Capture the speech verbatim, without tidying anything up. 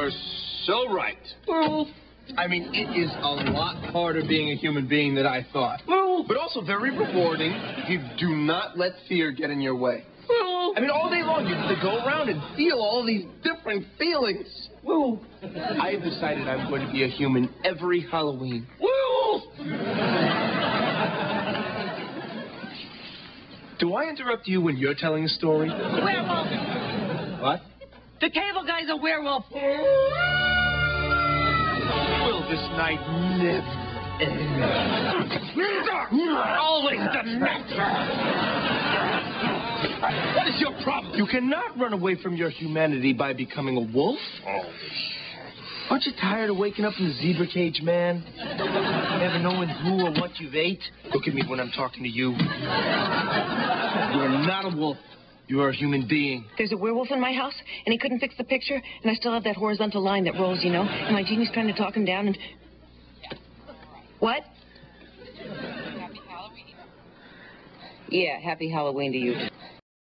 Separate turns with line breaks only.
You're so right.
Well, I mean, it is a lot harder being a human being than I thought.
Well, but also very rewarding if you do not let fear get in your way.
Well,
I mean, all day long you get to go around and feel all these different feelings.
well, I have decided I'm going to be a human every Halloween.
Well,
Do I interrupt you when you're telling a story?
Werewolf.
What?
The cable guy's a werewolf.
Will this night never end?
Always the master.
What is your problem? You cannot run away from your humanity by becoming a wolf. Aren't you tired of waking up in the zebra cage, man? Never knowing who or what you've ate? Look at me when I'm talking to you. You are not a wolf. You are a human being.
There's a werewolf in my house, and he couldn't fix the picture, and I still have that horizontal line that rolls, you know, and my genie's trying to talk him down, and... What?
Happy Halloween.
Yeah, happy Halloween to you, too.